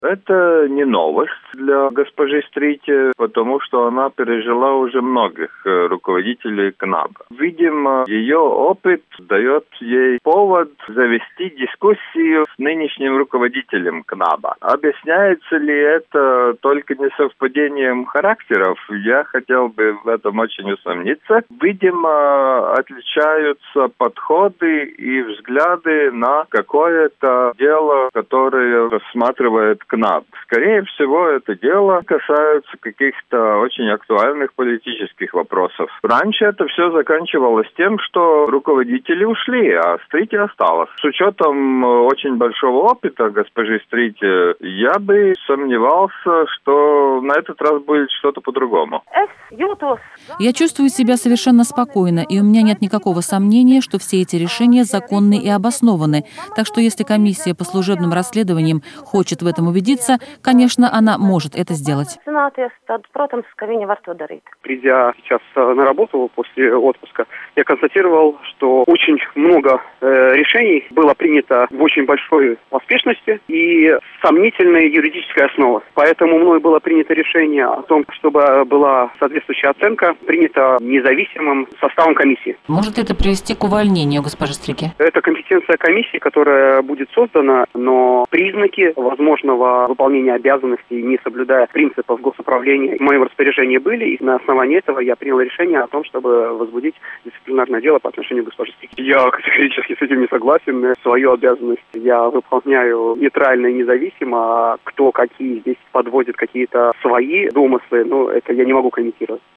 Это не новость для госпожи Стрити, потому что она пережила уже многих руководителей КНАБа. Видимо, ее опыт дает ей повод завести дискуссию с нынешним руководителем КНАБа. Объясняется ли это только несовпадением характеров? Я хотел бы в этом очень усомниться. Видимо, отличаются подходы и взгляды на какое-то дело, которое рассматривает КНАБ. Скорее всего, это дело касается каких-то очень актуальных политических вопросов. Раньше это все заканчивалось тем, что руководители ушли, а Стрити осталась. С учетом очень большого опыта госпожи Стрити, я бы сомневался, что на этот раз будет что-то по-другому. Я чувствую себя совершенно спокойно, и у меня нет никакого сомнения, что все эти решения законны и обоснованы. Так что если комиссия по служебным расследованиям хочет в этом убедиться, конечно, она может это сделать. Придя сейчас на работу после отпуска, я констатировал, что очень много решений было принято в очень большой поспешности и сомнительная юридическая основа. Поэтому мной было принято решение о том, чтобы была соответствующая оценка, принята независимым составом комиссии. Может это привести к увольнению госпожи Стрики? Это компетенция комиссии, которая будет создана, но признаки возможного выполнения обязанностей, не соблюдая принципов госуправления, в моем распоряжении были, и на основании этого я принял решение о том, чтобы возбудить дисциплинарное дело по отношению к госпоже Стрики. Я категорически с этим не согласен. Свою обязанность я выполняю нейтрально и независимо, а кто какие здесь подводит какие-то свои домыслы, это я не могу комментировать.